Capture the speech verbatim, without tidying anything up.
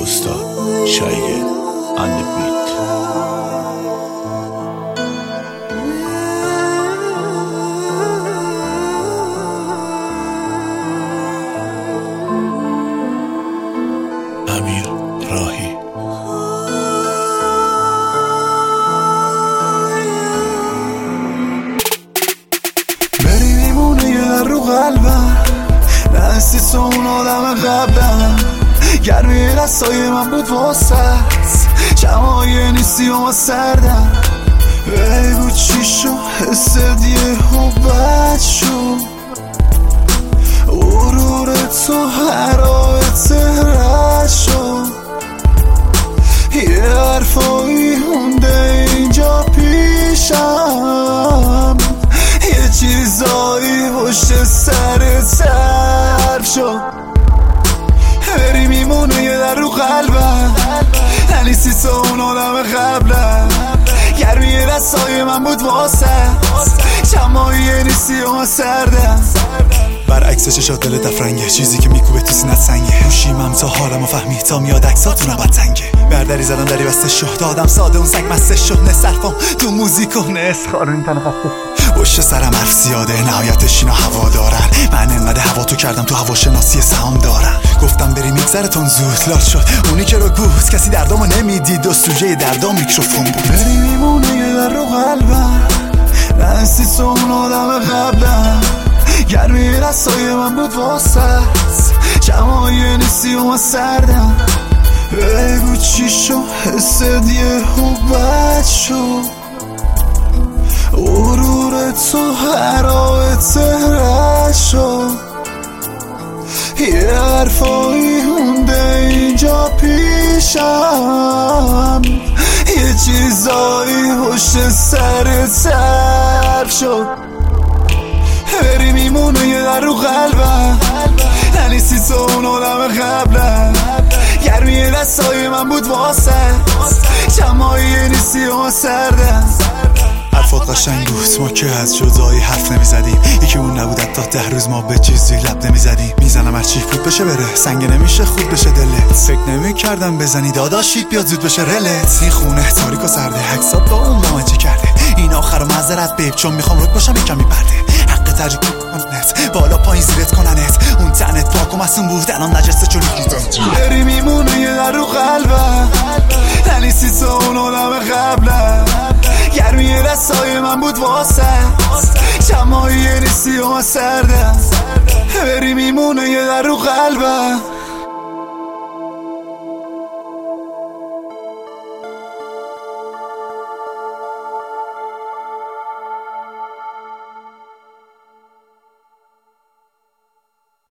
استاد شایگل and the beat. امیر راهی. بری میمونه یه در رو قلبم، نه احسیس اون آدم قبلم. گرمی دستای من بود واسه شمای نیستی و ما سردم. بگو چی شو حس دیه و بد شو غرور تو حرایت رد شو. یه حرفایی مونده اینجا پیشم، یه چیزایی پشت سر صرف شد. بری میمونه یه در رو قلبم، نلیستی تو اون آدم قبلم. گرمی دستای من بود واسه شمایی نیستی و ما سردم. برعکس چشات دل دفرنگه، چیزی که میکوبه تو سینت سنگه. موشیمم تا حالمو فهمی تا میاد عکساتون نبد تنگه. بردری زدم دری بسته شو، دادم ساده اون سگ مسته شو. نه صرفم تو موزیک و نه اسخارون تن خسته پشت سرم حرف زیاده، نهایتش اینا هوا دارن. من انقدر هوا تو کردم تو هواشناسی سهام دارن. گفتم بری میگذرتون زود لال شد اونی که رو بود، کسی دردامو نمیدید و سوژه دردام میکروفون بود. بری میمونه یه در رو قلبم، نه احسیس اون آدم قبلم. گرمی دستای من بود واسه شمای نیستی و ما سردم. بگو چی شو حس دیه و بد شو غرور تو حرایت رد شو. یه حرفایی مونده اینجا پیشم، یه چیزایی پشت سر صرف شد. بری میمونه یه در رو قلبم، نلیستی تو اون آدم قبلم. گرمی دستای من بود واسه شمایی نیستی و ما سردم. حرفات قشنگ بود، ما که از جدایی حرف نمیزدیم. یکی اون نبود تا ده روز ما به چیزی لب نمیزدیم. میزنم هر چی فوت بشه بره، سنگ نمیشه خود بشه دلت. فکر نمی کردم بزنی داداشید بیاد زود بشه رلت. این خونه تاریک و سرده، حکسات با اون مامچه کرده. این آخر و معذرت بیب چون میخوام رک باشم یکم میپرده. حق ترجیح کننت بالا پایین زیرت کننت. اون تنت پاک و مسون بود الان نجسته چون بری میمونه یه در رو قلبم، نلیستی تو اون آدم قبلم. گرمی دستای من بود واسه شمایی نیستی و ما سردم. بری میمونه یه در رو قلبم.